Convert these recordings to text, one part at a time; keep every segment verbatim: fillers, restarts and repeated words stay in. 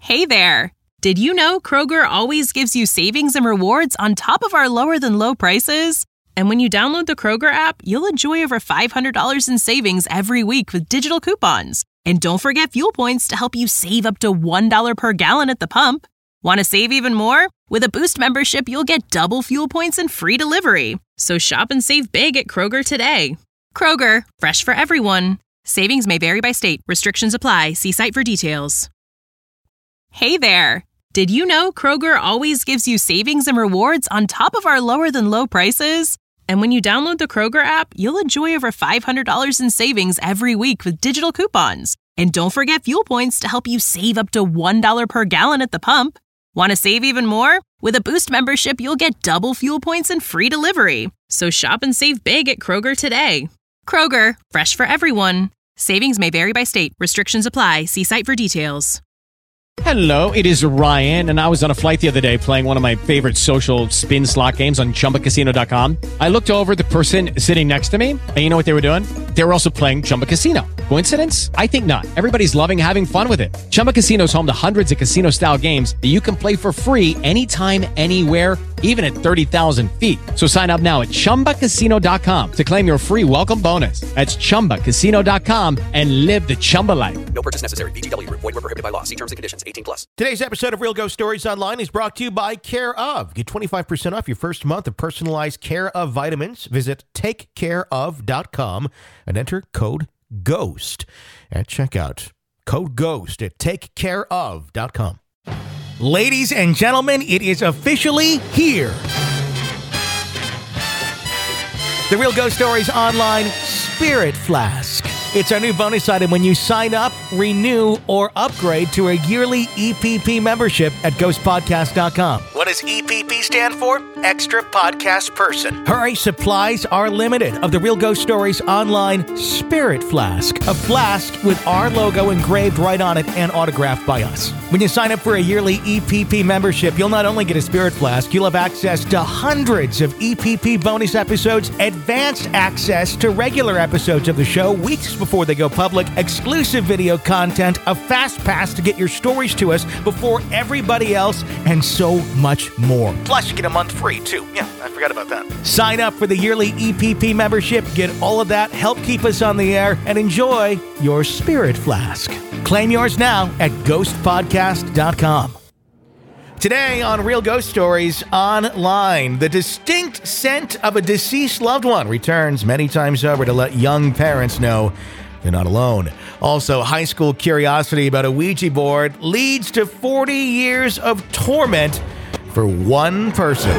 Hey there! Did you know Kroger always gives you savings and rewards on top of our lower-than-low prices? And when you download the Kroger app, you'll enjoy over five hundred dollars in savings every week with digital coupons. And don't forget fuel points to help you save up to one dollar per gallon at the pump. Want to save even more? With a Boost membership, you'll get double fuel points and free delivery. So shop and save big at Kroger today. Kroger, fresh for everyone. Savings may vary by state. Restrictions apply. See site for details. Hey there! Did you know Kroger always gives you savings and rewards on top of our lower-than-low prices? And when you download the Kroger app, you'll enjoy over five hundred dollars in savings every week with digital coupons. And don't forget fuel points to help you save up to one dollar per gallon at the pump. Want to save even more? With a Boost membership, you'll get double fuel points and free delivery. So shop and save big at Kroger today. Kroger, fresh for everyone. Savings may vary by state. Restrictions apply. See site for details. Hello, it is Ryan, and I was on a flight the other day playing one of my favorite social spin slot games on Chumba Casino dot com. I looked over at the person sitting next to me, and you know what they were doing? They were also playing Chumba Casino. Coincidence? I think not. Everybody's loving having fun with it. Chumba Casino is home to hundreds of casino-style games that you can play for free anytime, anywhere, even at thirty thousand feet. So sign up now at Chumba Casino dot com to claim your free welcome bonus. That's Chumba Casino dot com and live the Chumba life. No purchase necessary. V G W. Void where prohibited by law. See terms and conditions. eighteen plus. Today's episode of Real Ghost Stories Online is brought to you by Care Of. Get twenty-five percent off your first month of personalized Care Of vitamins. Visit take care of dot com and enter code GHOST at checkout. Code GHOST at take care of dot com. Ladies and gentlemen, it is officially here. The Real Ghost Stories Online Spirit Flask. It's our new bonus item when you sign up, renew, or upgrade to a yearly E P P membership at ghost podcast dot com. What does E P P stand for? Extra Podcast Person. Hurry, supplies are limited of the Real Ghost Stories Online Spirit Flask. A flask with our logo engraved right on it and autographed by us. When you sign up for a yearly E P P membership, you'll not only get a Spirit Flask, you'll have access to hundreds of E P P bonus episodes, advanced access to regular episodes of the show weeks before they go public, exclusive video content, a fast pass to get your stories to us before everybody else, and so much more. Plus, you get a month free, too. Yeah, I forgot about that. Sign up for the yearly E P P membership, get all of that, help keep us on the air, and enjoy your Spirit Flask. Claim yours now at ghost podcast dot com. Today on Real Ghost Stories Online, the distinct scent of a deceased loved one returns many times over to let young parents know they're not alone. Also, high school curiosity about a Ouija board leads to forty years of torment for one person.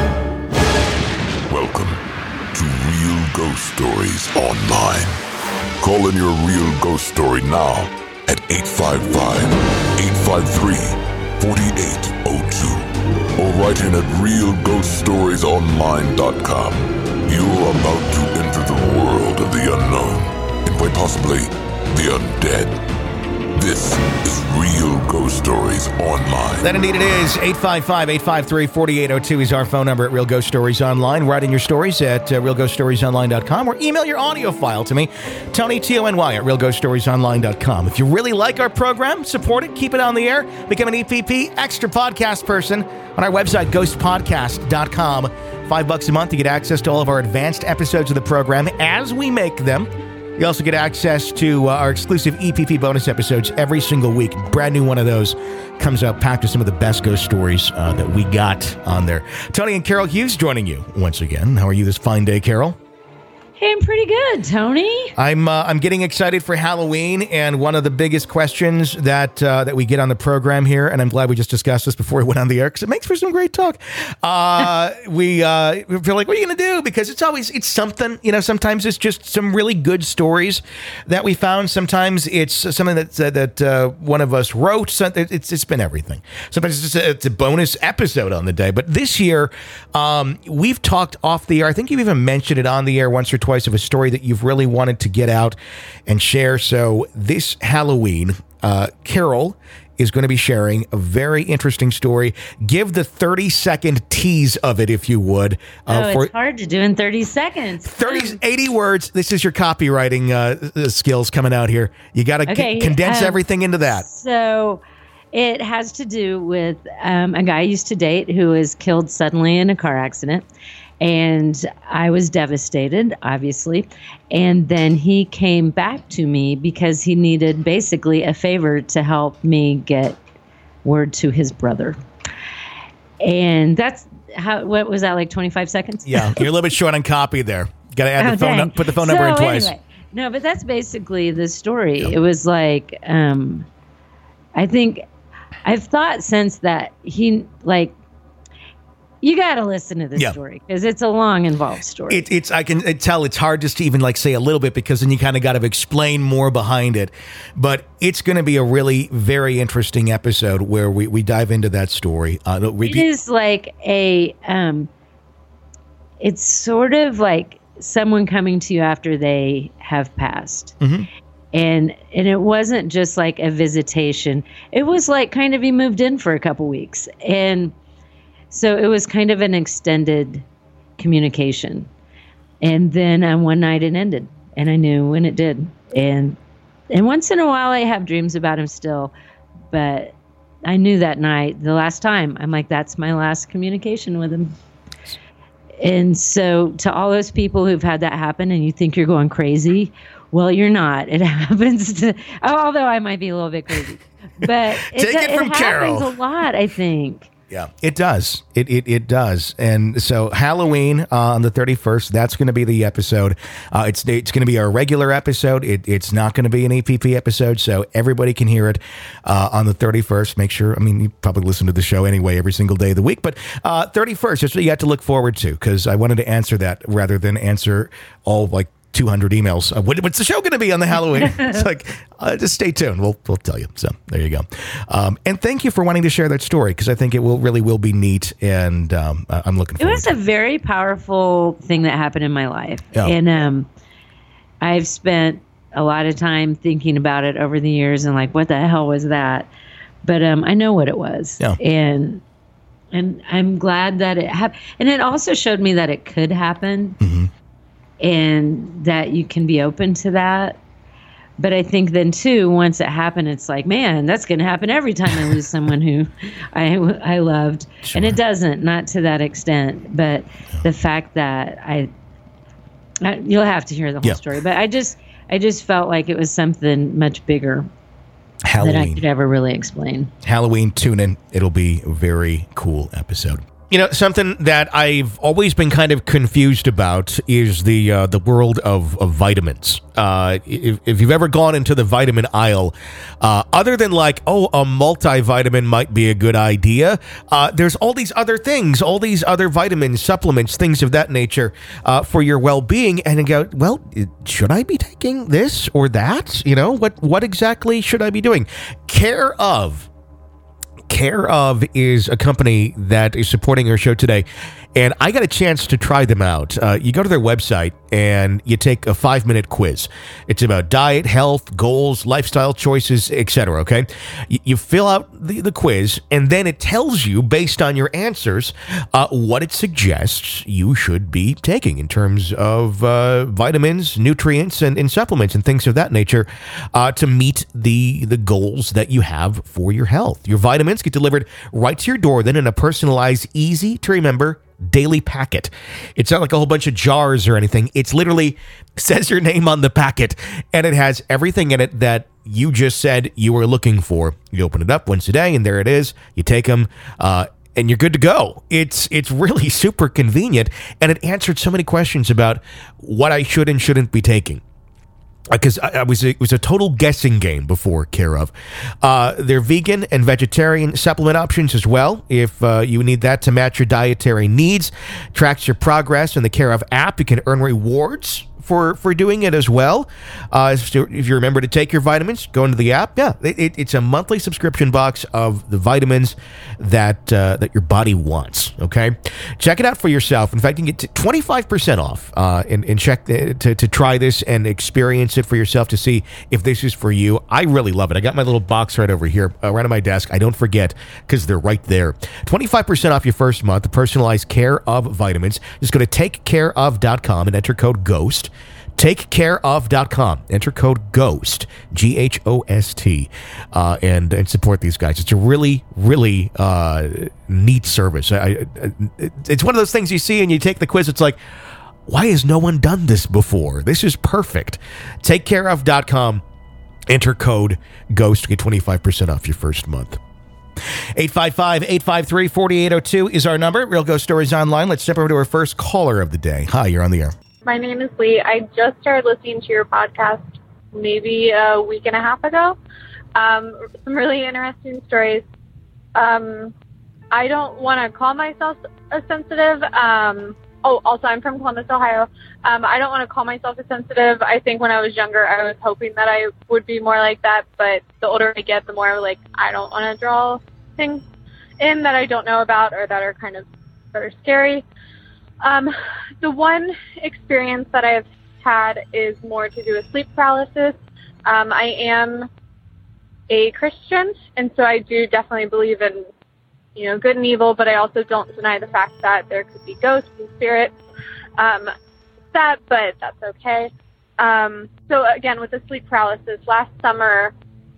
Welcome to Real Ghost Stories Online. Call in your real ghost story now at eight five five, eight five three, four eight zero two or write in at real ghost stories online dot com. You're about to enter the world of the unknown and quite possibly the undead. This is Real Ghost Stories Online. That indeed it is. eight five five, eight five three, four eight zero two is our phone number at Real Ghost Stories Online. Write in your stories at uh, real ghost stories online dot com or email your audio file to me, Tony, T O N Y, at real ghost stories online dot com. If you really like our program, support it, keep it on the air, become an E P P extra podcast person on our website, ghost podcast dot com. Five bucks a month to get access to all of our advanced episodes of the program as we make them. You also get access to uh, our exclusive E P P bonus episodes every single week. Brand new one of those comes out packed with some of the best ghost stories uh, that we got on there. Tony and Carol Hughes joining you once again. How are you this fine day, Carol? Hey, I'm pretty good, Tony. I'm uh, I'm getting excited for Halloween, and one of the biggest questions that uh, that we get on the program here, and I'm glad we just discussed this before we went on the air because it makes for some great talk. Uh, we uh, we feel like, what are you going to do? Because it's always it's something, you know. Sometimes it's just some really good stories that we found. Sometimes it's something that uh, that uh, one of us wrote. So it's it's been everything. Sometimes it's just a, it's a bonus episode on the day. But this year, um, we've talked off the air. I think you've even mentioned it on the air once or twice. Twice of a story that you've really wanted to get out and share. So this Halloween, uh, Carol is going to be sharing a very interesting story. Give the thirty second tease of it, if you would. Uh, oh, for it's hard to do in thirty seconds. thirty, eighty words. This is your copywriting uh, skills coming out here. You got to okay, c- condense um, everything into that. So It has to do with um, a guy I used to date who was killed suddenly in a car accident. And I was devastated, obviously. And then he came back to me because he needed basically a favor to help me get word to his brother. And that's how, what was that, like twenty-five seconds? Yeah, you're a little bit short on copy there. Got to add Oh, the phone, dang. put the phone So, number in twice. Anyway, no, but that's basically the story. It was like, um, I think I've thought since that he, like, you got to listen to this Yeah. story because it's a long, involved story. It, it's I can tell it's hard just to even like say a little bit because then you kind of got to explain more behind it. But it's going to be a really very interesting episode where we, we dive into that story. Uh, it'll It be- is like a, um, it's sort of like someone coming to you after they have passed. Mm-hmm. And and it wasn't just like a visitation. It was like kind of he moved in for a couple weeks. And so it was kind of an extended communication. And then um, one night it ended. And I knew when it did. And and once in a while I have dreams about him still. But I knew that night, the last time, I'm like, that's my last communication with him. And so to all those people who've had that happen and you think you're going crazy, well, you're not. It happens to, although I might be a little bit crazy. But it, Take it it from happens Carol. a lot, I think. Yeah, it does. It it, it does. And so Halloween uh, on the thirty-first, that's going to be the episode. Uh, it's it's going to be our regular episode. It, it's not going to be an E P P episode, so everybody can hear it uh, on the thirty-first. Make sure, I mean, you probably listen to the show anyway every single day of the week, but uh, thirty-first, that's what you got to look forward to because I wanted to answer that rather than answer all like two hundred emails. Uh, what, what's the show going to be on the Halloween? It's like, uh, just stay tuned. We'll we'll tell you. So there you go. Um, and thank you for wanting to share that story because I think it will really will be neat, and um, I- I'm looking It forward. was to a very powerful thing that happened in my life. Yeah. And um, I've spent a lot of time thinking about it over the years and like, what the hell was that? But um, I know what it was. Yeah. And and I'm glad that it happened. And it also showed me that it could happen. Mm-hmm. And that you can be open to that. But I think then too, once it happened, it's like, man, that's going to happen every time I lose someone who I I loved, Sure. and it doesn't, not to that extent. But the fact that I, I, you'll have to hear the whole Yeah. story. But I just, I just felt like it was something much bigger than I Halloween. could ever really explain. Halloween, tune in. It'll be a very cool episode. You know, something that I've always been kind of confused about is the uh, the world of, of vitamins. Uh, if, if you've ever gone into the vitamin aisle, uh, other than like, oh, a multivitamin might be a good idea, uh, there's all these other things, all these other vitamins, supplements, things of that nature uh, for your well-being. And you go, well, should I be taking this or that? You know, what what exactly should I be doing? Care of. Care of is a company that is supporting our show today, and I got a chance to try them out. Uh, you go to their website and you take a five-minute quiz. It's about diet, health, goals, lifestyle choices, et cetera, okay? You, you fill out the, the quiz, and then it tells you, based on your answers, uh, what it suggests you should be taking in terms of uh, vitamins, nutrients, and, and supplements and things of that nature uh, to meet the, the goals that you have for your health. Your vitamins get delivered right to your door, then in a personalized, easy-to-remember daily packet. It's not like a whole bunch of jars or anything. It's literally says your name on the packet, and it has everything in it that you just said you were looking for. You open it up once a day, and there it is. You take them, uh, and you're good to go. It's it's really super convenient, and it answered so many questions about what I should and shouldn't be taking. Because I, I was it was a total guessing game before Care of. Uh, they're vegan and vegetarian supplement options as well. If uh, you need that to match your dietary needs, tracks your progress in the Care of app. You can earn rewards for, for doing it as well. Uh, so if you remember to take your vitamins, go into the app. Yeah, it, it, it's a monthly subscription box of the vitamins that uh, that your body wants. Okay, check it out for yourself. In fact, you can get twenty-five percent off uh, and, and check the, to to try this and experience it for yourself to see if this is for you. I really love it. I got my little box right over here, uh, right on my desk. I don't forget because they're right there. twenty-five percent off your first month. The personalized Care of vitamins. Just go to take care of dot com and enter code GHOST. take care of dot com. Enter code GHOST, G H O S T, uh, and, and support these guys. It's a really, really uh, neat service. I, I, it's one of those things you see and you take the quiz. It's like, why has no one done this before? This is perfect. take care of dot com. Enter code GHOST to get twenty-five percent off your first month. eight five five, eight five three, four eight zero two is our number. Real Ghost Stories Online. Let's step over to our first caller of the day. Hi, you're on the air. My name is Lee. I just started listening to your podcast maybe a week and a half ago. Um, some really interesting stories. Um, I don't want to call myself a sensitive. Um, oh, also, I'm from Columbus, Ohio. Um, I don't want to call myself a sensitive. I think when I was younger, I was hoping that I would be more like that. But the older I get, the more like I don't want to draw things in that I don't know about or that are kind of that are scary. Um, the one experience that I've had is more to do with sleep paralysis. Um, I am a Christian, and so I do definitely believe in, you know, good and evil, but I also don't deny the fact that there could be ghosts and spirits. Um, sad, but that's okay. Um, so again, with the sleep paralysis, last summer,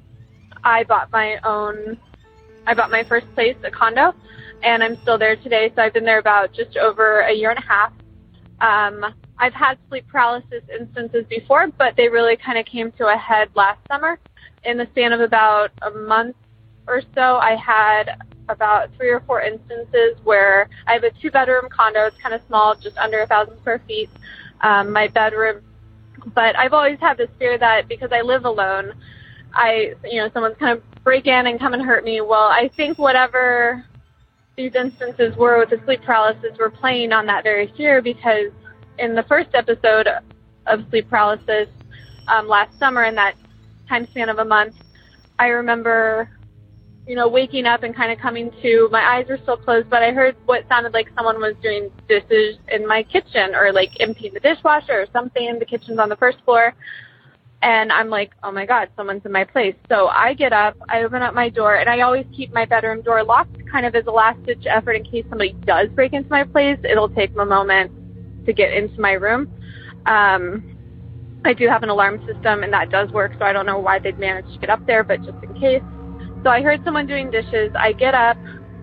I bought my own, I bought my first place, a condo, and I'm still there today. So I've been there about just over a year and a half. Um, I've had sleep paralysis instances before, but they really kind of came to a head last summer. In the span of about a month or so, I had about three or four instances where I have a two-bedroom condo. It's kind of small, just under a thousand square feet, um, my bedroom. But I've always had this fear that because I live alone, I, you know, someone's kind of break in and come and hurt me. Well, I think whatever these instances were with the sleep paralysis were playing on that very fear, because in the first episode of sleep paralysis um, last summer, in that time span of a month, I remember, you know, waking up and kind of coming to, my eyes were still closed, but I heard what sounded like someone was doing dishes in my kitchen, or like emptying the dishwasher or something. The kitchen's on the first floor. And I'm like, oh my God, someone's in my place. So I get up, I open up my door, and I always keep my bedroom door locked, kind of as a last ditch effort in case somebody does break into my place. It'll take them a moment to get into my room. Um, I do have an alarm system, and that does work, so I don't know why they'd managed to get up there, but just in case. So I heard someone doing dishes. I get up,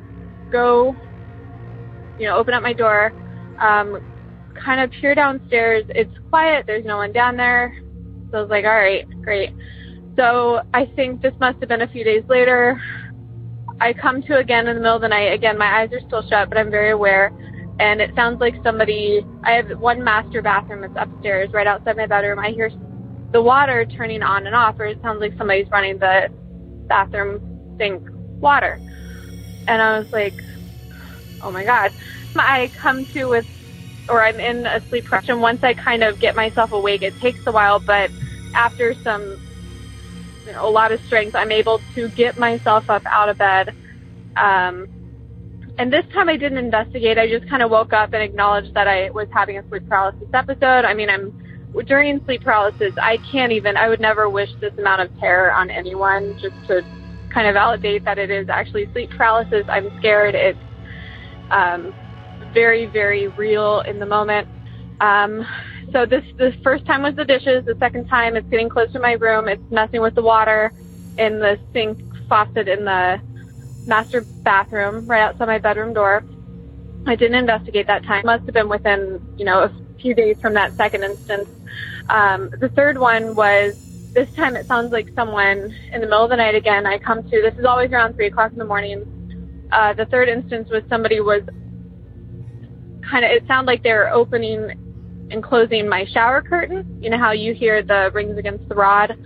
go, you know, open up my door, um, kind of peer downstairs. It's quiet. There's no one down there. So I was like, all right, great. So I think this must have been a few days later. I come to again in the middle of the night. Again, my eyes are still shut, but I'm very aware. And it sounds like somebody, I have one master bathroom that's upstairs right outside my bedroom. I hear the water turning on and off, or it sounds like somebody's running the bathroom sink water. And I was like, oh my God. I come to with, or I'm in a sleep depression. Once I kind of get myself awake, it takes a while, but after some, you know, a lot of strength, I'm able to get myself up out of bed. Um, and this time I didn't investigate. I just kind of woke up and acknowledged that I was having a sleep paralysis episode. I mean, I'm during sleep paralysis, I can't even, I would never wish this amount of terror on anyone, just to kind of validate that it is actually sleep paralysis. I'm scared. It's um, very, very real in the moment. Um, so this, the first time was the dishes. The second time it's getting close to my room. It's messing with the water in the sink faucet in the master bathroom right outside my bedroom door. I didn't investigate that time. It must have been within, you know, a few days from that second instance. Um, the third one was, this time it sounds like someone in the middle of the night again. I come to, this is always around three o'clock in the morning. Uh, the third instance was somebody was kind of, it sounded like they were opening and closing my shower curtain. You know how you hear the rings against the rod?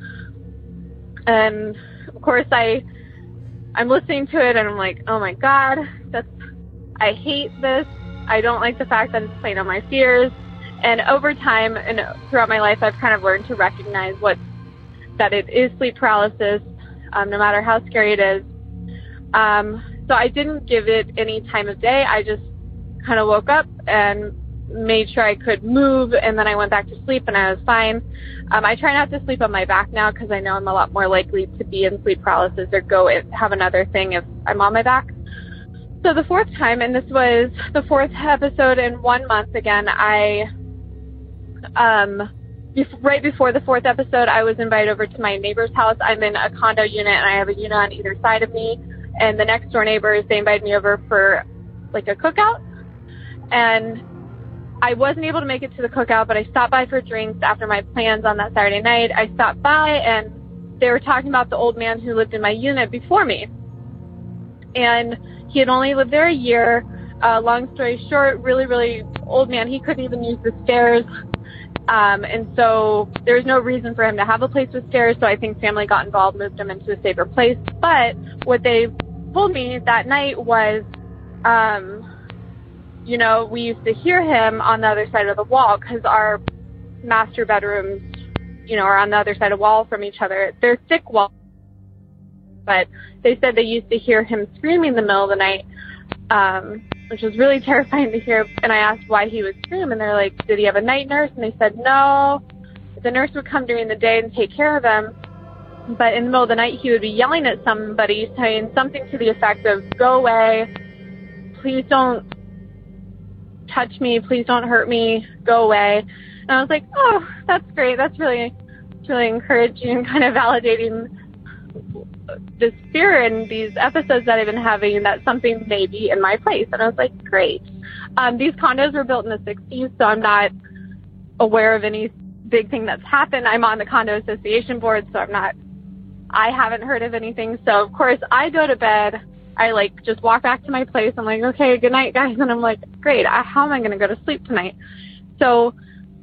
And of course I, I'm listening to it and I'm like, oh my God, that's, I hate this. I don't like the fact that it's playing on my fears. And over time and throughout my life, I've kind of learned to recognize what, that it is sleep paralysis, um, no matter how scary it is. Um, so I didn't give it any time of day. I just kind of woke up and made sure I could move, and then I went back to sleep and I was fine. Um, I try not to sleep on my back now because I know I'm a lot more likely to be in sleep paralysis or go and have another thing if I'm on my back. So the fourth time, and this was the fourth episode in one month again, I um, bef- right before the fourth episode, I was invited over to my neighbor's house. I'm in a condo unit, and I have a unit on either side of me. And the next door neighbors, they invited me over for like a cookout. And I wasn't able to make it to the cookout, but I stopped by for drinks after my plans on that Saturday night. I stopped by, and they were talking about the old man who lived in my unit before me. And he had only lived there a year. Uh, long story short, really, really old man. He couldn't even use the stairs. Um, and so there was no reason for him to have a place with stairs. So I think family got involved, moved him into a safer place. But what they told me that night was, um, you know, we used to hear him on the other side of the wall because our master bedrooms, you know, are on the other side of the wall from each other. They're thick walls. But they said they used to hear him screaming in the middle of the night, um, which was really terrifying to hear. And I asked why he would scream, and they're like, did he have a night nurse? And they said, no. The nurse would come during the day and take care of him. But in the middle of the night, he would be yelling at somebody, saying something to the effect of, go away, please don't touch me, please don't hurt me, go away. And I was like, oh, that's great. That's really, really encouraging and kind of validating this fear in these episodes that I've been having, that something may be in my place. And I was like, great. Um, these condos were built in the sixties, so I'm not aware of any big thing that's happened. I'm on the condo association board, so I'm not, I haven't heard of anything. So of course I go to bed. I like just walk back to my place. I'm like, okay, good night, guys. And I'm like, great. I, how am I going to go to sleep tonight? So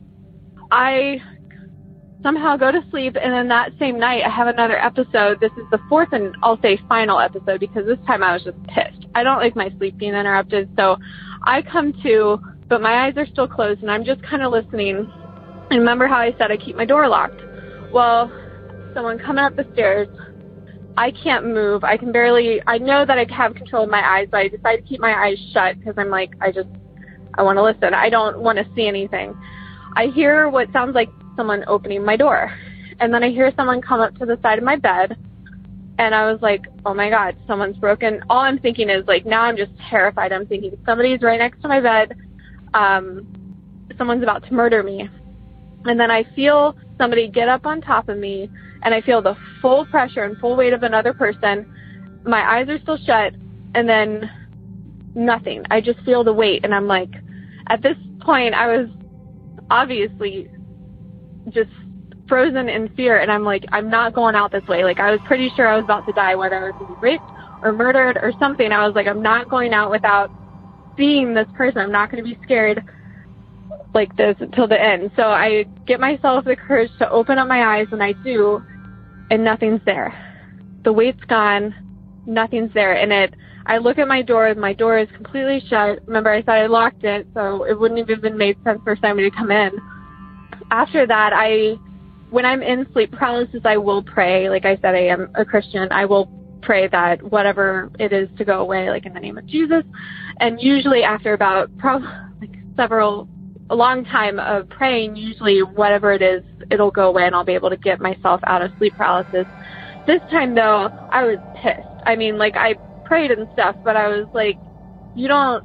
I somehow go to sleep, and then that same night I have another episode. This is the fourth and I'll say final episode, because this time I was just pissed. I don't like my sleep being interrupted. So I come to, but my eyes are still closed, and I'm just kind of listening. And remember how I said I keep my door locked? Well, someone coming up the stairs, I can't move. I can barely, I know that I have control of my eyes, but I decide to keep my eyes shut because I'm like, I just, I want to listen. I don't want to see anything. I hear what sounds like someone opening my door. And then I hear someone come up to the side of my bed, and I was like, oh my God, someone's broken. All I'm thinking is like, now I'm just terrified. I'm thinking somebody's right next to my bed. Um, someone's about to murder me. And then I feel somebody get up on top of me, and I feel the full pressure and full weight of another person. My eyes are still shut, and then nothing. I just feel the weight, and I'm like, at this point, I was obviously just frozen in fear, and I'm like, I'm not going out this way. Like, I was pretty sure I was about to die, whether I was going to be raped or murdered or something. I was like, I'm not going out without seeing this person. I'm not going to be scared like this until the end. So I get myself the courage to open up my eyes, and I do, and nothing's there. The weight's gone, nothing's there. And it, I look at my door, my door is completely shut. Remember, I thought I locked it, so it wouldn't have even made sense for somebody to come in. After that, I, when I'm in sleep paralysis, I will pray. Like I said, I am a Christian. I will pray that whatever it is to go away, like in the name of Jesus. And usually after about probably like several, a long time of praying, usually whatever it is, it'll go away, and I'll be able to get myself out of sleep paralysis. This time, though, I was pissed. I mean, like, I prayed and stuff, but I was like, you don't,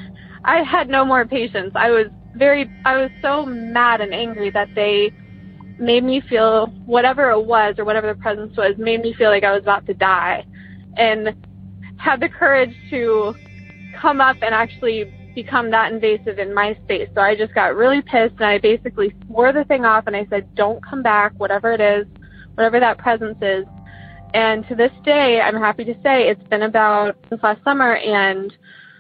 I had no more patience. I was very, I was so mad and angry that they made me feel, whatever it was or whatever the presence was, made me feel like I was about to die, and had the courage to come up and actually become that invasive in my space. So I just got really pissed, and I basically swore the thing off, and I said, don't come back, whatever it is, whatever that presence is. And to this day, I'm happy to say it's been about since last summer, and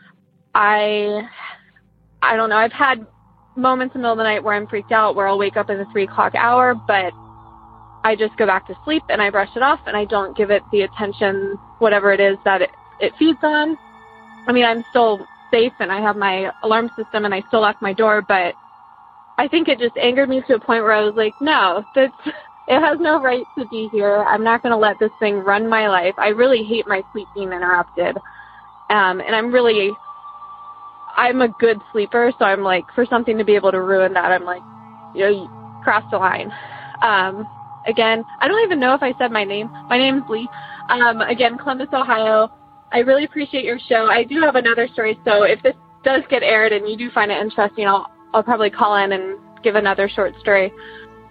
I, I don't know, I've had moments in the middle of the night where I'm freaked out, where I'll wake up in the three o'clock hour, but I just go back to sleep, and I brush it off, and I don't give it the attention, whatever it is that it, it feeds on. I mean, I'm still safe, and I have my alarm system, and I still lock my door, but I think it just angered me to a point where I was like, no, that's, it has no right to be here. I'm not going to let this thing run my life. I really hate my sleep being interrupted. Um, and I'm really, I'm a good sleeper, so I'm like, for something to be able to ruin that, I'm like, you know, you cross the line. Um, again, I don't even know if I said my name. My name's Lee. Um, again, Columbus, Ohio. I really appreciate your show. I do have another story, so if this does get aired and you do find it interesting, I'll I'll probably call in and give another short story.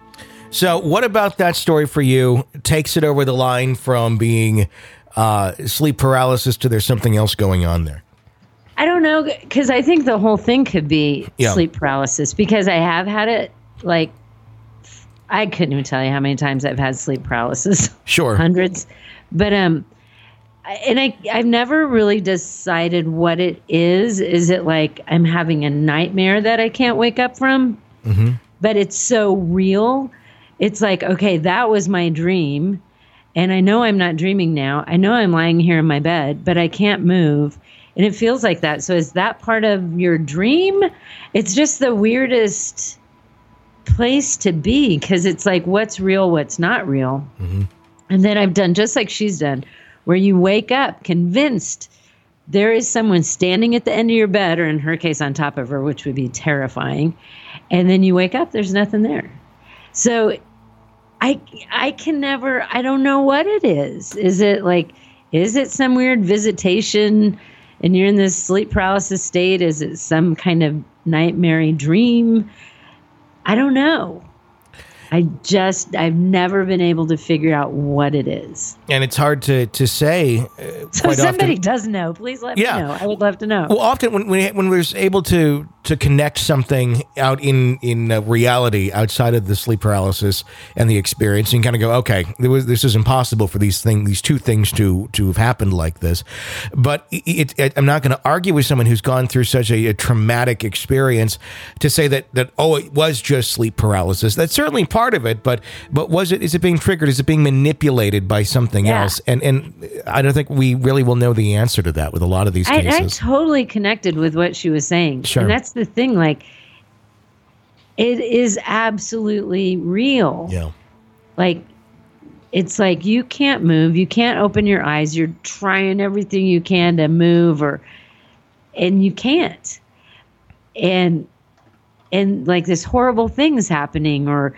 So what about that story for you takes it over the line from being uh, sleep paralysis to there's something else going on there? I don't know, because I think the whole thing could be Yeah. sleep paralysis, because I have had it, like, I couldn't even tell you how many times I've had sleep paralysis. Sure. Hundreds. But, um, I- and I, I've never really decided what it is. Is it like I'm having a nightmare that I can't wake up from? Mm-hmm. But it's so real. It's like, okay, that was my dream. And I know I'm not dreaming now. I know I'm lying here in my bed, but I can't move. And it feels like that. So is that part of your dream? It's just the weirdest place to be, because it's like, what's real, what's not real. Mm-hmm. And then I've done just like she's done, where you wake up convinced there is someone standing at the end of your bed, or in her case on top of her, which would be terrifying. And then you wake up, there's nothing there. So I I can never, I don't know what it is. Is it like, is it some weird visitation and you're in this sleep paralysis state? Is it some kind of nightmare dream? I don't know. I just, I've never been able to figure out what it is. And it's hard to, to say. Uh, So quite if somebody often. does know, please let Yeah. me know. I would love to know. Well, often when when when we're able to to connect something out in in uh, reality outside of the sleep paralysis and the experience, and kind of go, okay, there was, this is impossible for these thing these two things to to have happened like this. But it, it, I'm not going to argue with someone who's gone through such a, a traumatic experience to say that that oh, it was just sleep paralysis. That's certainly part of it, but but was it? Is it being triggered? Is it being manipulated by something Yeah. else? And and I don't think we really will know the answer to that with a lot of these I, I cases. totally connected with what she was saying. Sure. And that's the thing, like, it is absolutely real. Yeah. Like, it's like you can't move, you can't open your eyes, you're trying everything you can to move, or and you can't. And and like this horrible thing's happening, or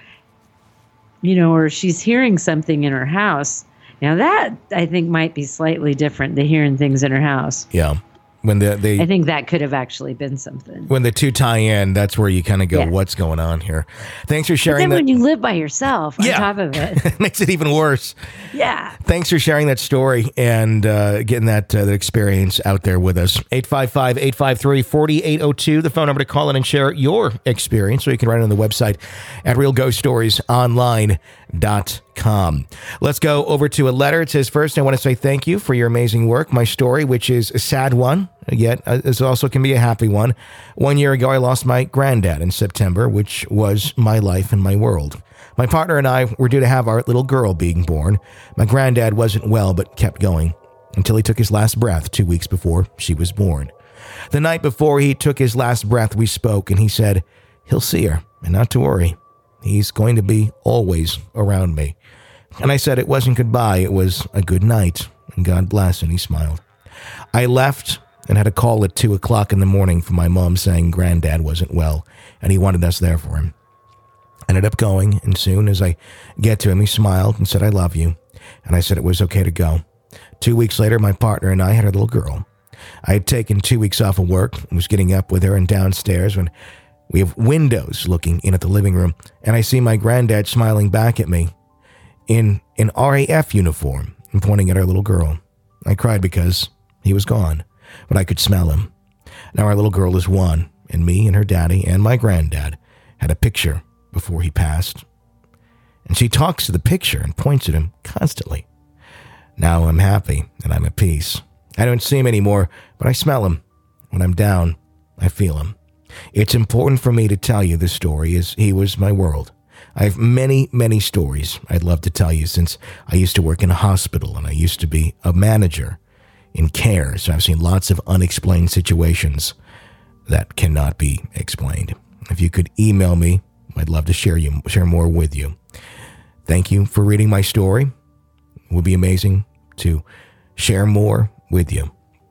you know, or she's hearing something in her house. Now that I think might be slightly different, the hearing things in her house. Yeah. When the they I think that could have actually been something. when the two tie in, that's where you kind of go, Yeah. what's going on here? Thanks for But sharing then that. when you live by yourself on Yeah. top of it. It makes it even worse. Yeah. Thanks for sharing that story and uh, getting that, uh, that experience out there with us. eight five five, eight five three, four eight zero two, the phone number to call in and share your experience. So you can write it on the website at real ghost stories online dot com. Let's go over to a letter. It says, first, I want to say thank you for your amazing work. My story, which is a sad one, yet uh, it also can be a happy one. One year ago, I lost my granddad in September, which was my life and my world. My partner and I were due to have our little girl being born. My granddad wasn't well, but kept going until he took his last breath two weeks before she was born. The night before he took his last breath, we spoke, and he said he'll see her and not to worry. He's going to be always around me. And I said it wasn't goodbye, it was a good night, and God bless, and he smiled. I left and had a call at two o'clock in the morning from my mom saying Granddad wasn't well, and he wanted us there for him. I ended up going, and soon as I get to him, he smiled and said, I love you, and I said it was okay to go. Two weeks later, my partner and I had a little girl. I had taken two weeks off of work and was getting up with her and downstairs when we have windows looking in at the living room, and I see my granddad smiling back at me in an R A F uniform and pointing at our little girl. I cried because he was gone, but I could smell him. Now our little girl is one, and me and her daddy and my granddad had a picture before he passed. And she talks to the picture and points at him constantly. Now I'm happy and I'm at peace. I don't see him anymore, but I smell him. When I'm down, I feel him. It's important for me to tell you this story, as he was my world. I have many, many stories I'd love to tell you, since I used to work in a hospital and I used to be a manager in care, so I've seen lots of unexplained situations that cannot be explained. If you could email me, I'd love to share you share more with you. Thank you for reading my story. It would be amazing to share more with you.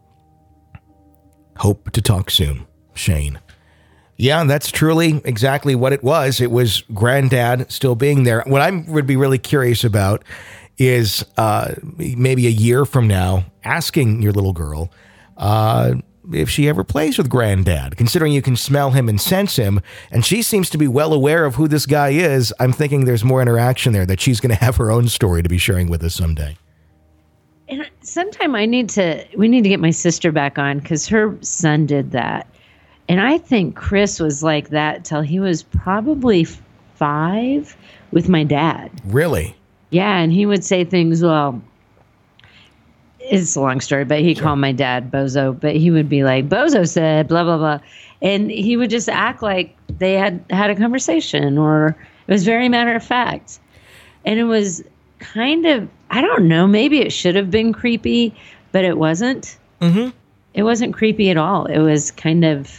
Hope to talk soon. Shane. Yeah, that's truly exactly what it was. It was Granddad still being there. What I would be really curious about is uh, maybe a year from now, asking your little girl, uh, if she ever plays with Granddad, considering you can smell him and sense him, and she seems to be well aware of who this guy is. I'm thinking there's more interaction there, that she's going to have her own story to be sharing with us someday. And sometime I need to, we need to get my sister back on, because her son did that. And I think Chris was like that till he was probably five with my dad. Really? Yeah, and he would say things, well, it's a long story, but he sure. called my dad Bozo, but he would be like, Bozo said, blah, blah, blah. And he would just act like they had had a conversation, or it was very matter of fact. And it was kind of, I don't know, maybe it should have been creepy, but it wasn't. Mm-hmm. It wasn't creepy at all. It was kind of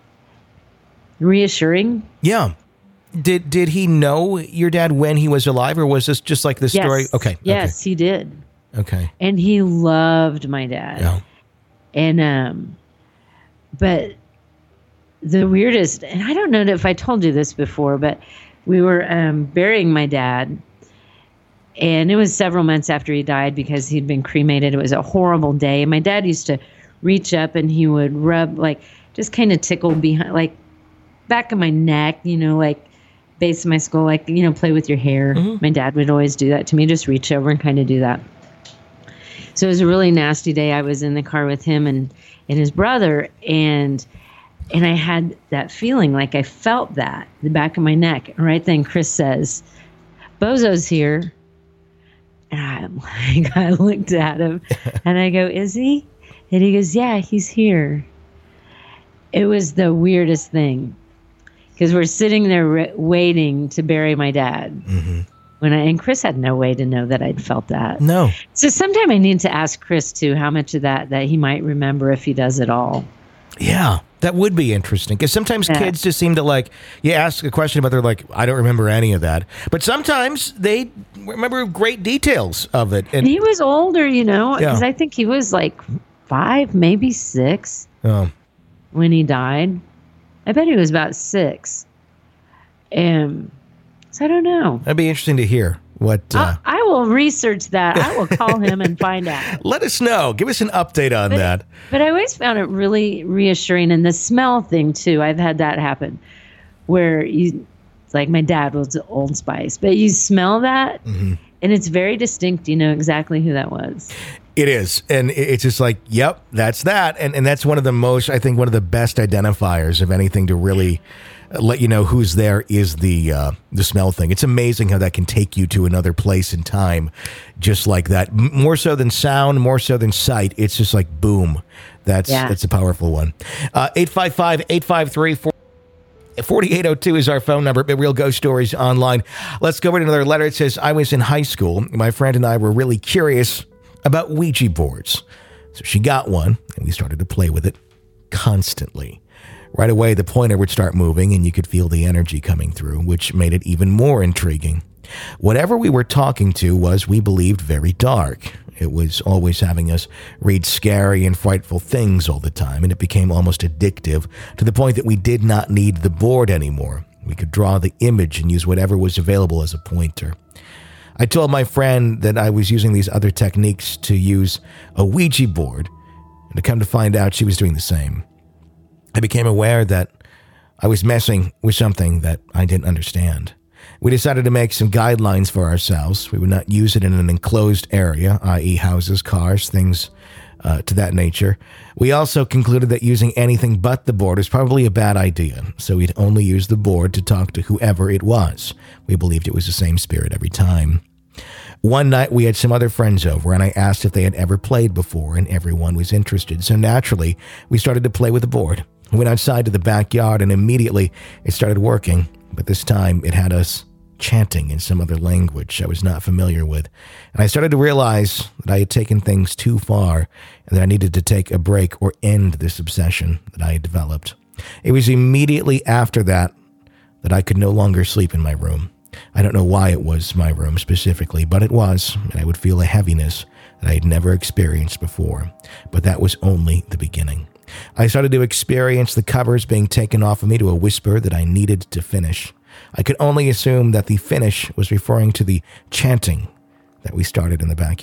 reassuring. Yeah. Did did he know your dad when he was alive, or was this just like this yes. story? Okay. Yes, okay. he did. Okay. And he loved my dad. Yeah. And, um, but the weirdest, and I don't know if I told you this before, but we were um, burying my dad, and it was several months after he died because he'd been cremated. It was a horrible day. And my dad used to reach up and he would rub, like, just kind of tickle behind, like, back of my neck, you know, like, base of my skull, like, you know, play with your hair. Mm-hmm. My dad would always do that to me, just reach over and kind of do that. So it was a really nasty day. I was in the car with him and, and his brother, and and I had that feeling, like I felt that in the back of my neck. And right then Chris says, Bozo's here. And I'm like, I looked at him and I go, is he? And he goes, yeah, he's here. It was the weirdest thing, because we're sitting there re- waiting to bury my dad. Mm-hmm. When I, and Chris had no way to know that I'd felt that. No. So sometime I need to ask Chris too, how much of that that he might remember if he does it all. Yeah, that would be interesting, because sometimes yeah. kids just seem to, like, you ask a question about, they're like, I don't remember any of that. But sometimes they remember great details of it. And, and he was older, you know, because yeah. I think he was like five, maybe six oh. when he died. I bet he was about six. And so I don't know. That'd be interesting to hear. What uh, I, I will research that. I will call him and find out. Let us know. Give us an update on but, that. But I always found it really reassuring. And the smell thing, too. I've had that happen where you, it's like my dad was Old Spice, but you smell that mm-hmm. and it's very distinct. You know exactly who that was. It is. And it's just like, yep, that's that. And and that's one of the most, I think, one of the best identifiers of anything to really let you know who's there is the uh, the smell thing. It's amazing how that can take you to another place in time, just like that. M- more so than sound, more so than sight. It's just like, boom. That's yeah. that's a powerful one. Uh, eight five five, eight five three, four eight zero two is our phone number at Real Ghost Stories Online. Let's go over to another letter. It says, I was in high school. My friend and I were really curious about Ouija boards. So she got one, and we started to play with it constantly. Right away, the pointer would start moving, and you could feel the energy coming through, which made it even more intriguing. Whatever we were talking to was, we believed, very dark. It was always having us read scary and frightful things all the time, and it became almost addictive to the point that we did not need the board anymore. We could draw the image and use whatever was available as a pointer. I told my friend that I was using these other techniques to use a Ouija board, and to come to find out, she was doing the same. I became aware that I was messing with something that I didn't understand. We decided to make some guidelines for ourselves. We would not use it in an enclosed area, that is houses, cars, things uh, to that nature. We also concluded that using anything but the board was probably a bad idea, so we'd only use the board to talk to whoever it was. We believed it was the same spirit every time. One night we had some other friends over, and I asked if they had ever played before, and everyone was interested. So naturally, we started to play with the board. We went outside to the backyard, and immediately it started working. But this time it had us chanting in some other language I was not familiar with. And I started to realize that I had taken things too far, and that I needed to take a break or end this obsession that I had developed. It was immediately after that that I could no longer sleep in my room. I don't know why it was my room specifically, but it was, and I would feel a heaviness that I had never experienced before. But that was only the beginning. I started to experience the covers being taken off of me to a whisper that I needed to finish. I could only assume that the finish was referring to the chanting that we started in the backyard.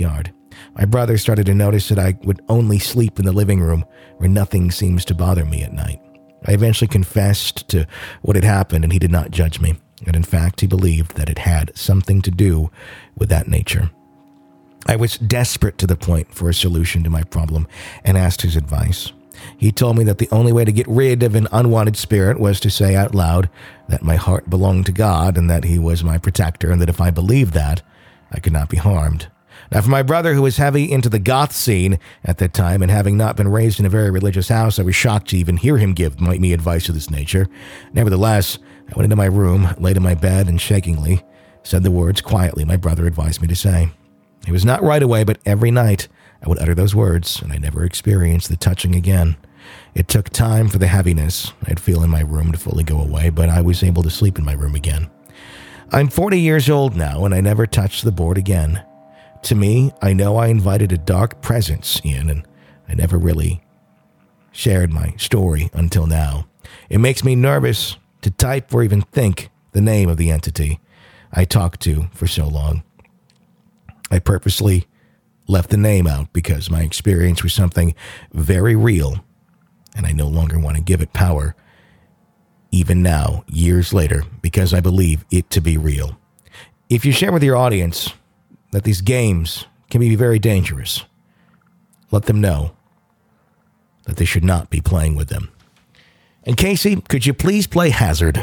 My brother started to notice that I would only sleep in the living room where nothing seems to bother me at night. I eventually confessed to what had happened, and he did not judge me. And in fact, he believed that it had something to do with that nature. I was desperate to the point for a solution to my problem and asked his advice. He told me that the only way to get rid of an unwanted spirit was to say out loud that my heart belonged to God and that he was my protector, and that if I believed that, I could not be harmed. Now, for my brother, who was heavy into the goth scene at that time, and having not been raised in a very religious house, I was shocked to even hear him give me advice of this nature. Nevertheless, I went into my room, laid in my bed, and shakingly said the words quietly my brother advised me to say. It was not right away, but every night I would utter those words, and I never experienced the touching again. It took time for the heaviness I'd feel in my room to fully go away, but I was able to sleep in my room again. I'm forty years old now, and I never touched the board again. To me, I know I invited a dark presence in, and I never really shared my story until now. It makes me nervous to type or even think the name of the entity I talked to for so long. I purposely left the name out because my experience was something very real, and I no longer want to give it power, even now, years later, because I believe it to be real. If you share with your audience that these games can be very dangerous, let them know that they should not be playing with them. And Casey, could you please play Hazard?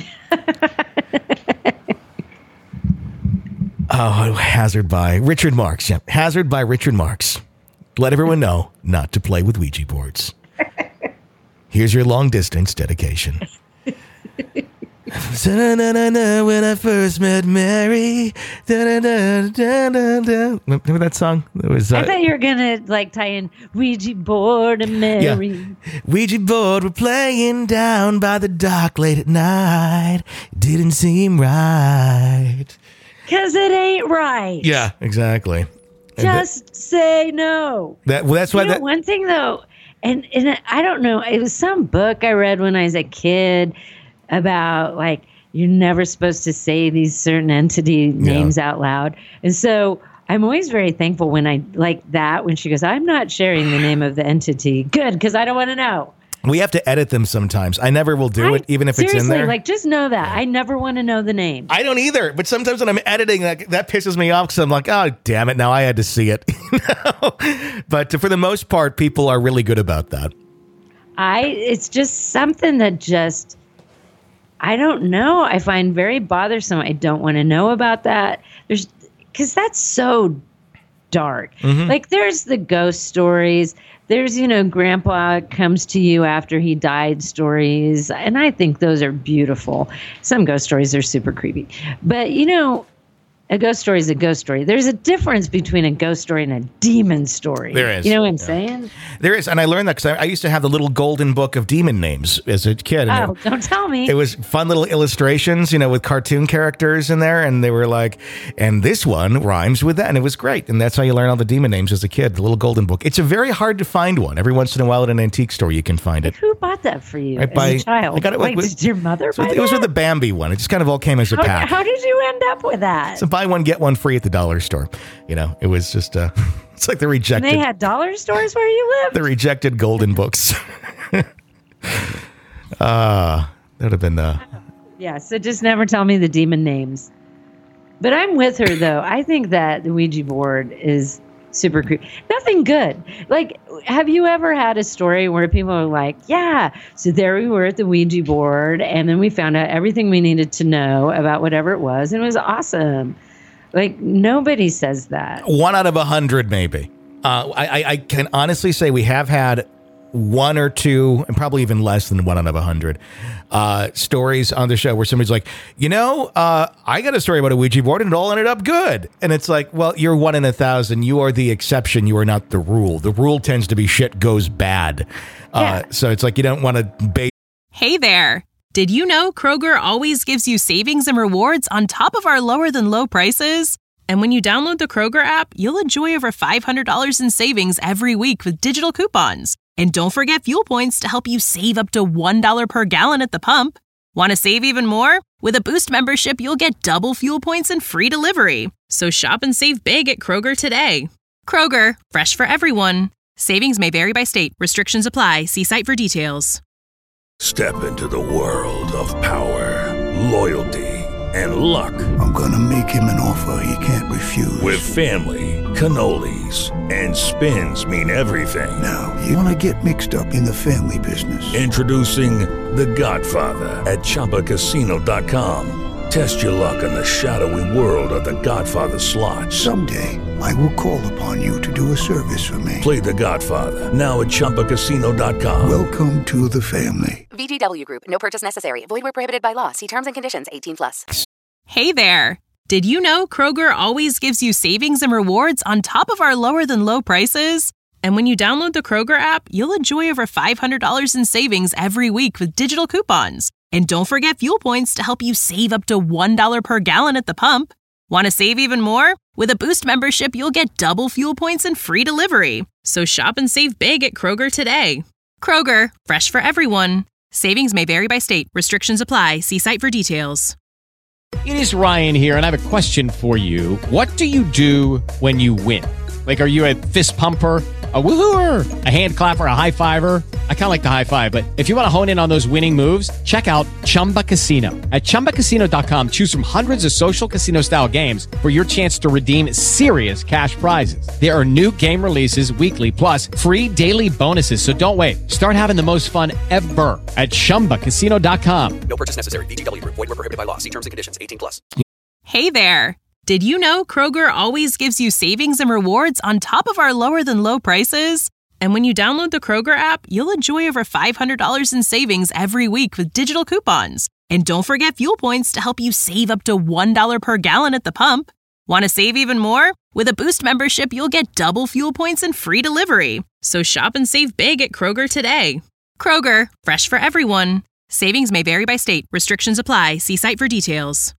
Oh, Hazard by Richard Marx. Yeah, Hazard by Richard Marx. Let everyone know not to play with Ouija boards. Here's your long distance dedication. When I first met Mary. Remember that song? It was, uh, I thought you were going to like tie in Ouija board and Mary. Yeah. Ouija board, we're playing down by the dock late at night. Didn't seem right. Because it ain't right. Yeah, exactly. Just that, say no. That well, that's why you know, that one thing though, and and I don't know, it was some book I read when I was a kid about like you're never supposed to say these certain entity names yeah. out loud, and so I'm always very thankful when I like that when she goes, I'm not sharing the name of the entity. Good, because I don't want to know. We have to edit them sometimes. I never will do I, it, even if it's in there. Like, just know that. I never want to know the name. I don't either. But sometimes when I'm editing, that, that pisses me off because I'm like, oh, damn it. Now I had to see it. You know? But for the most part, people are really good about that. I. It's just something that just, I don't know. I find very bothersome. I don't want to know about that. There's, because that's so dark. Mm-hmm. Like, there's the ghost stories. There's, you know, grandpa comes to you after he died stories. And I think those are beautiful. Some ghost stories are super creepy. But, you know, a ghost story is a ghost story. There's a difference between a ghost story and a demon story. There is. You know what I'm yeah. saying? There is. And I learned that because I, I used to have the little golden book of demon names as a kid. And oh, it, don't tell me. It was fun little illustrations, you know, with cartoon characters in there. And they were like, and this one rhymes with that. And it was great. And that's how you learn all the demon names as a kid, the little golden book. It's a very hard to find one. Every once in a while at an antique store, you can find it. Who bought that for you right, as by, a child? I got it, Wait, like, did your mother so buy it that? was with the Bambi one. It just kind of all came as a how, pack. How did you end up with that? So buy one, get one free at the dollar store. You know, it was just, uh, it's like the rejected. And they had dollar stores where you lived? The rejected golden books. uh, that would have been the. Yeah, so just never tell me the demon names. But I'm with her, though. I think that the Ouija board is super creepy. Nothing good. Like, have you ever had a story where people are like, yeah, so there we were at the Ouija board, and then we found out everything we needed to know about whatever it was, and it was awesome. Like, nobody says that. One out of a hundred, maybe. Uh, I, I can honestly say we have had one or two, and probably even less than one out of a hundred, uh, stories on the show where somebody's like, you know, uh, I got a story about a Ouija board and it all ended up good. And it's like, well, you're one in a thousand. You are the exception. You are not the rule. The rule tends to be shit goes bad. Uh, yeah. So it's like you don't want to bait. Hey there. Did you know Kroger always gives you savings and rewards on top of our lower than low prices? And when you download the Kroger app, you'll enjoy over five hundred dollars in savings every week with digital coupons. And don't forget fuel points to help you save up to one dollar per gallon at the pump. Want to save even more? With a Boost membership, you'll get double fuel points and free delivery. So shop and save big at Kroger today. Kroger, fresh for everyone. Savings may vary by state. Restrictions apply. See site for details. Step into the world of power, loyalty, and luck. I'm gonna make him an offer he can't refuse. With family, cannolis, and spins mean everything. Now, you wanna get mixed up in the family business. Introducing The Godfather at Chumba Casino dot com. Test your luck in the shadowy world of The Godfather slot. Someday, I will call upon you to do a service for me. Play The Godfather, now at Chumba Casino dot com. Welcome to the family. V G W Group. No purchase necessary. Void where prohibited by law. See terms and conditions. eighteen plus. Hey there. Did you know Kroger always gives you savings and rewards on top of our lower than low prices? And when you download the Kroger app, you'll enjoy over five hundred dollars in savings every week with digital coupons. And don't forget fuel points to help you save up to one dollar per gallon at the pump. Want to save even more? With a Boost membership, you'll get double fuel points and free delivery. So shop and save big at Kroger today. Kroger, fresh for everyone. Savings may vary by state. Restrictions apply. See site for details. It is Ryan here, and I have a question for you. What do you do when you win? Like, are you a fist pumper, a woohooer, a hand clapper, a high fiver? I kind of like the high five, but if you want to hone in on those winning moves, check out Chumba Casino. At Chumba Casino dot com, choose from hundreds of social casino-style games for your chance to redeem serious cash prizes. There are new game releases weekly, plus free daily bonuses. So don't wait. Start having the most fun ever at Chumba Casino dot com. No purchase necessary. V G W Group. Void where prohibited by law. See terms and conditions. eighteen plus. Hey there. Did you know Kroger always gives you savings and rewards on top of our lower than low prices? And when you download the Kroger app, you'll enjoy over five hundred dollars in savings every week with digital coupons. And don't forget fuel points to help you save up to one dollar per gallon at the pump. Want to save even more? With a Boost membership, you'll get double fuel points and free delivery. So shop and save big at Kroger today. Kroger, fresh for everyone. Savings may vary by state. Restrictions apply. See site for details.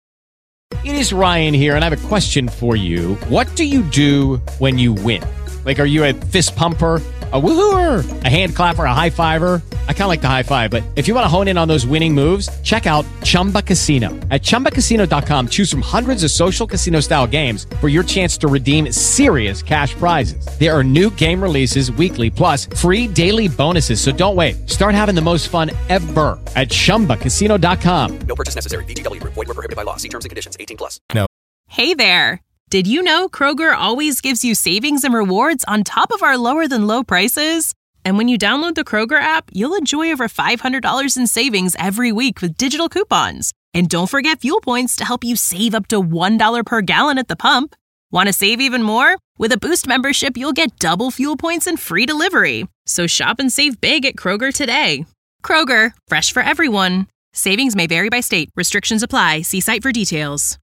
It is Ryan here, and I have a question for you. What do you do when you win? Like, are you a fist pumper, a woohooer, a hand clapper, a high fiver? I kind of like the high five, but if you want to hone in on those winning moves, check out Chumba Casino. At Chumba Casino dot com, choose from hundreds of social casino-style games for your chance to redeem serious cash prizes. There are new game releases weekly, plus free daily bonuses. So don't wait. Start having the most fun ever at Chumba Casino dot com. No purchase necessary. V G W Group. Void where prohibited by law. See terms and conditions. eighteen plus. No. Hey there. Did you know Kroger always gives you savings and rewards on top of our lower than low prices? And when you download the Kroger app, you'll enjoy over five hundred dollars in savings every week with digital coupons. And don't forget fuel points to help you save up to one dollar per gallon at the pump. Want to save even more? With a Boost membership, you'll get double fuel points and free delivery. So shop and save big at Kroger today. Kroger, fresh for everyone. Savings may vary by state. Restrictions apply. See site for details.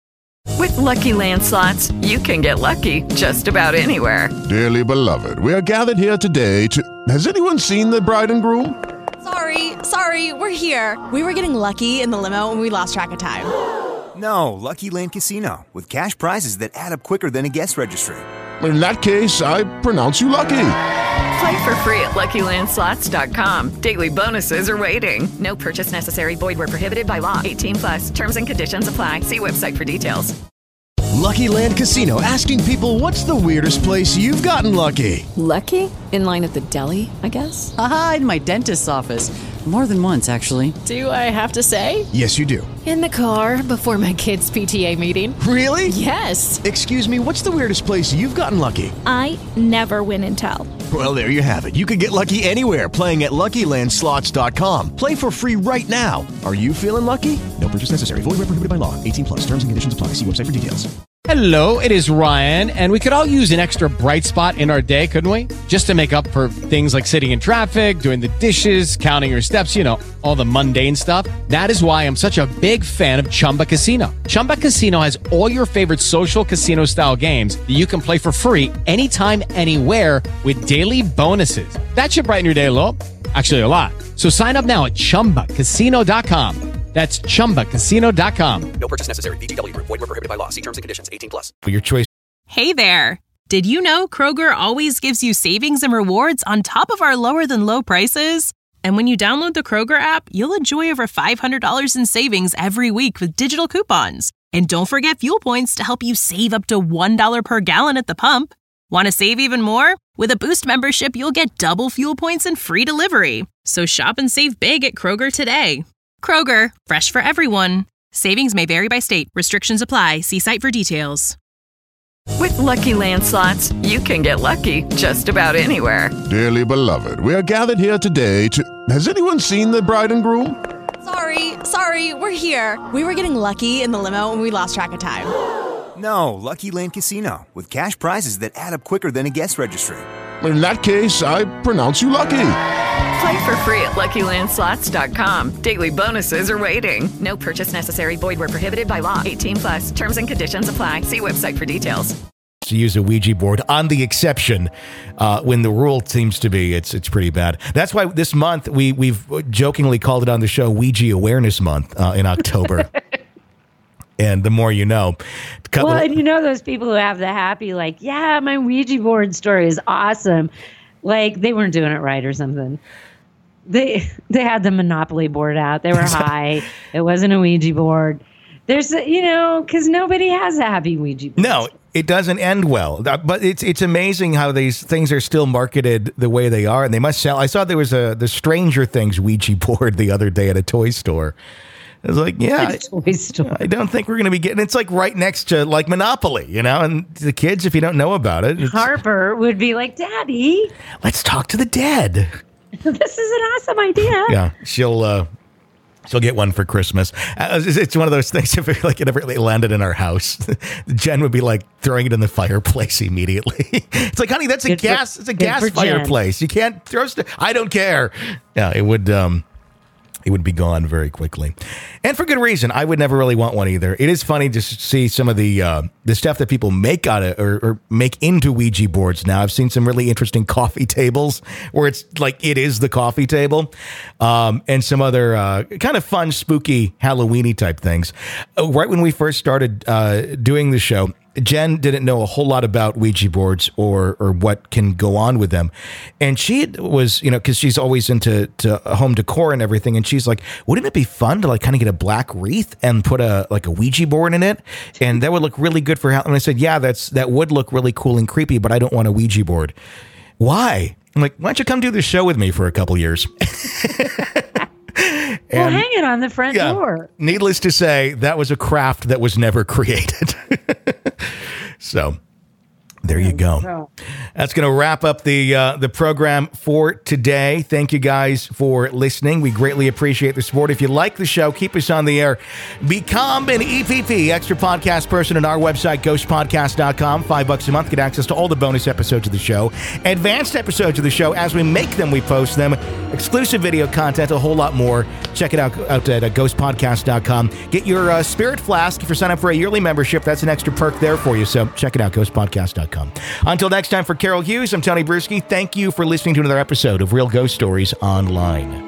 With Lucky Land Slots, you can get lucky just about anywhere. Dearly beloved, we are gathered here today to... Has anyone seen the bride and groom? Sorry, sorry, we're here. We were getting lucky in the limo and we lost track of time. No, Lucky Land Casino, with cash prizes that add up quicker than a guest registry. In that case, I pronounce you lucky. Play for free at Lucky Land Slots dot com. Daily bonuses are waiting. No purchase necessary. Void where prohibited by law. eighteen plus. Terms and conditions apply. See website for details. Lucky Land Casino, asking people, what's the weirdest place you've gotten lucky? Lucky? In line at the deli, I guess? Aha, in my dentist's office. More than once, actually. Do I have to say? Yes, you do. In the car before my kids' P T A meeting. Really? Yes. Excuse me, what's the weirdest place you've gotten lucky? I never win and tell. Well, there you have it. You can get lucky anywhere, playing at Lucky Land Slots dot com. Play for free right now. Are you feeling lucky? No purchase necessary. Void where prohibited by law. eighteen plus. Terms and conditions apply. See website for details. Hello, it is Ryan, and we could all use an extra bright spot in our day, couldn't we? Just to make up for things like sitting in traffic, doing the dishes, counting your steps, you know, all the mundane stuff. That is why I'm such a big fan of Chumba Casino. Chumba Casino has all your favorite social casino-style games that you can play for free anytime, anywhere with daily bonuses. That should brighten your day a little. Actually, a lot. So sign up now at Chumba Casino dot com. That's Chumba Casino dot com. No purchase necessary. V G W Group. Void where prohibited by law. See terms and conditions. eighteen plus. Your choice. Hey there. Did you know Kroger always gives you savings and rewards on top of our lower than low prices? And when you download the Kroger app, you'll enjoy over five hundred dollars in savings every week with digital coupons. And don't forget fuel points to help you save up to one dollar per gallon at the pump. Want to save even more? With a Boost membership, you'll get double fuel points and free delivery. So shop and save big at Kroger today. Kroger, fresh for everyone. Savings may vary by state. Restrictions apply. See site for details. With Lucky Land Slots, you can get lucky just about anywhere. Dearly beloved, we are gathered here today to... Has anyone seen the bride and groom? Sorry, sorry, we're here. We were getting lucky in the limo and we lost track of time. No, Lucky Land Casino, with cash prizes that add up quicker than a guest registry. In that case, I pronounce you lucky. Play for free at Lucky Land Slots dot com. Daily bonuses are waiting. No purchase necessary. Void where prohibited by law. eighteen plus. Terms and conditions apply. See website for details. To use a Ouija board on the exception, uh, when the rule seems to be it's it's pretty bad. That's why this month we we've jokingly called it on the show Ouija Awareness Month uh, in October. And the more you know. Well, and you know those people who have the happy, like, yeah, my Ouija board story is awesome. Like, they weren't doing it right or something. They they had the Monopoly board out. They were high. It wasn't a Ouija board. There's, a, you know, because nobody has a happy Ouija board. No, it doesn't end well. But it's it's amazing how these things are still marketed the way they are. And they must sell. I saw there was a the Stranger Things Ouija board the other day at a toy store. I was like, yeah, toy store. I don't think we're going to be getting, it's like right next to like Monopoly, you know, and the kids, if you don't know about it. Harper would be like, Daddy, let's talk to the dead. This is an awesome idea. Yeah, she'll, uh, she'll get one for Christmas. Uh, it's, it's one of those things, if it, like it ever landed in our house, Jen would be like throwing it in the fireplace immediately. It's like, honey, that's a Good gas, for, it's a gas fireplace. Jen. You can't throw stuff. I don't care. Yeah, it would, um, it would be gone very quickly. And for good reason. I would never really want one either. It is funny to see some of the uh, the stuff that people make out of or, or make into Ouija boards now. I've seen some really interesting coffee tables where it's like it is the coffee table, um, and some other uh, kind of fun, spooky, Halloween-y type things. Uh, right when we first started uh, doing the show, Jen didn't know a whole lot about Ouija boards or or what can go on with them. And she was, you know, because she's always into to home decor and everything. And she's like, wouldn't it be fun to like kind of get a black wreath and put a like a Ouija board in it? And that would look really good for Halloween. And I said, yeah, that's that would look really cool and creepy, but I don't want a Ouija board. Why? I'm like, why don't you come do this show with me for a couple years? Well, hang it on the front yeah, door. Needless to say, that was a craft that was never created. So there you go. That's going to wrap up the uh, the program for today. Thank you guys for listening. We greatly appreciate the support. If you like the show, keep us on the air. Become an E P P, extra podcast person, on our website, ghost podcast dot com. Five bucks a month. Get access to all the bonus episodes of the show. Advanced episodes of the show. As we make them, we post them. Exclusive video content, a whole lot more. Check it out, out at uh, ghost podcast dot com. Get your uh, Spirit Flask if you sign up for a yearly membership. That's an extra perk there for you. So check it out, ghost podcast dot com. Until next time, for Carol Hughes, I'm Tony Bruschi. Thank you for listening to another episode of Real Ghost Stories Online.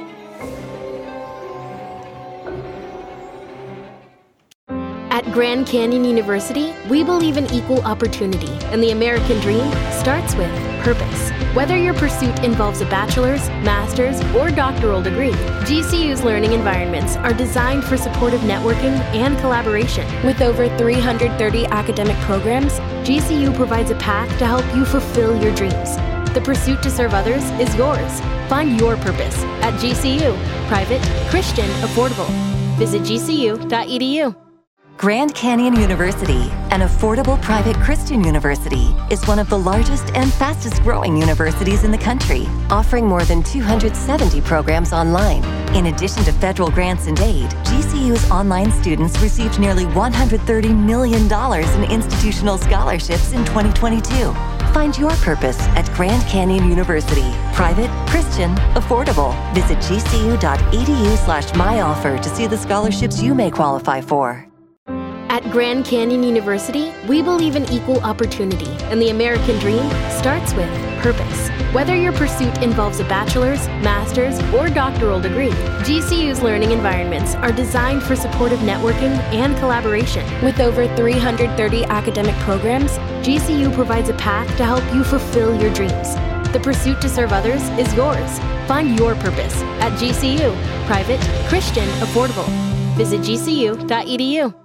At Grand Canyon University, we believe in equal opportunity, and the American dream starts with purpose. Whether your pursuit involves a bachelor's, master's, or doctoral degree, G C U's learning environments are designed for supportive networking and collaboration. With over three hundred thirty academic programs, G C U provides a path to help you fulfill your dreams. The pursuit to serve others is yours. Find your purpose at G C U. Private, Christian, affordable. Visit G C U dot E D U. Grand Canyon University, an affordable private Christian university, is one of the largest and fastest growing universities in the country, offering more than two hundred seventy programs online. In addition to federal grants and aid, G C U's online students received nearly one hundred thirty million dollars in institutional scholarships in twenty twenty-two. Find your purpose at Grand Canyon University. Private, Christian, affordable. Visit G C U dot E D U slash my offer to see the scholarships you may qualify for. At Grand Canyon University, we believe in equal opportunity, and the American dream starts with purpose. Whether your pursuit involves a bachelor's, master's, or doctoral degree, G C U's learning environments are designed for supportive networking and collaboration. With over three hundred thirty academic programs, G C U provides a path to help you fulfill your dreams. The pursuit to serve others is yours. Find your purpose at G C U. Private, Christian, affordable. Visit G C U dot E D U.